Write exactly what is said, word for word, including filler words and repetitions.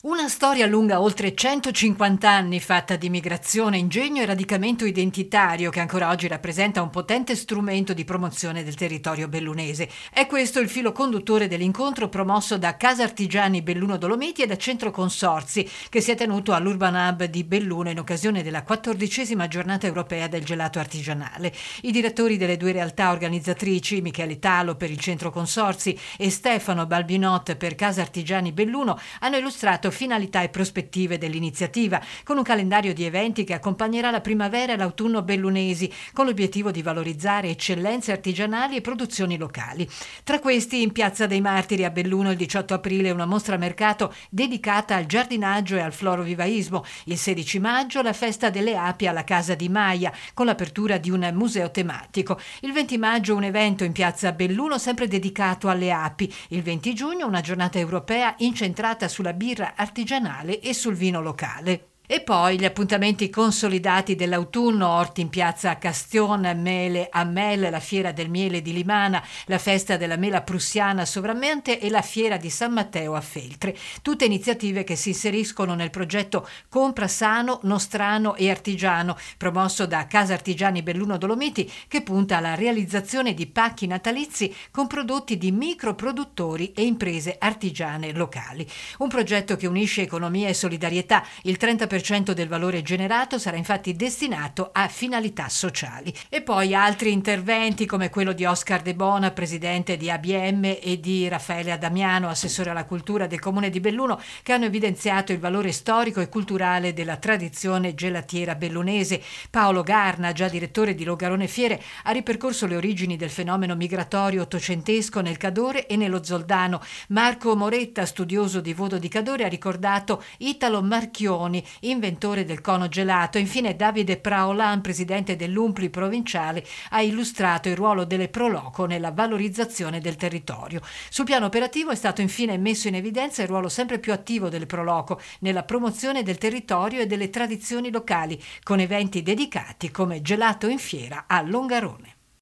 Una storia lunga oltre centocinquanta anni, fatta di migrazione, ingegno e radicamento identitario, che ancora oggi rappresenta un potente strumento di promozione del territorio bellunese. È questo il filo conduttore dell'incontro promosso da Casa Artigiani Belluno Dolomiti e da Centro Consorzi, che si è tenuto all'Urban Hub di Belluno in occasione della quattordicesima giornata europea del gelato artigianale. I direttori delle due realtà organizzatrici, Michele Talo per il Centro Consorzi e Stefano Balbinot per Casa Artigiani Belluno, hanno illustrato finalità e prospettive dell'iniziativa, con un calendario di eventi che accompagnerà la primavera e l'autunno bellunesi, con l'obiettivo di valorizzare eccellenze artigianali e produzioni locali. Tra questi, in Piazza dei Martiri a Belluno il diciotto aprile una mostra mercato dedicata al giardinaggio e al florovivaismo. Il sedici maggio la festa delle api alla Casa di Maia, con l'apertura di un museo tematico. Il venti maggio un evento in Piazza Belluno sempre dedicato alle api. Il venti giugno una giornata europea incentrata sulla birra artigianale e sul vino locale. E poi gli appuntamenti consolidati dell'autunno: orti in piazza Castion, mele a Mel, la fiera del miele di Limana, la festa della mela prussiana a Sovrammente e la fiera di San Matteo a Feltre. Tutte iniziative che si inseriscono nel progetto Compra Sano, Nostrano e Artigiano, promosso da Casa Artigiani Belluno Dolomiti, che punta alla realizzazione di pacchi natalizi con prodotti di microproduttori e imprese artigiane locali. Un progetto che unisce economia e solidarietà. Il trenta per cento del valore generato sarà infatti destinato a finalità sociali. E poi altri interventi come quello di Oscar De Bona, presidente di A B M, e di Raffaele Adamiano, assessore alla cultura del comune di Belluno, che hanno evidenziato il valore storico e culturale della tradizione gelatiera bellunese. Paolo Garna, già direttore di Longarone Fiere, ha ripercorso le origini del fenomeno migratorio ottocentesco nel Cadore e nello Zoldano. Marco Moretta, studioso di Vodo di Cadore, ha ricordato Italo Marchioni, inventore del cono gelato. Infine Davide Praolan, presidente dell'Umpli provinciale, ha illustrato il ruolo delle Proloco nella valorizzazione del territorio. Sul piano operativo è stato infine messo in evidenza il ruolo sempre più attivo delle Proloco nella promozione del territorio e delle tradizioni locali, con eventi dedicati come Gelato in Fiera a Longarone.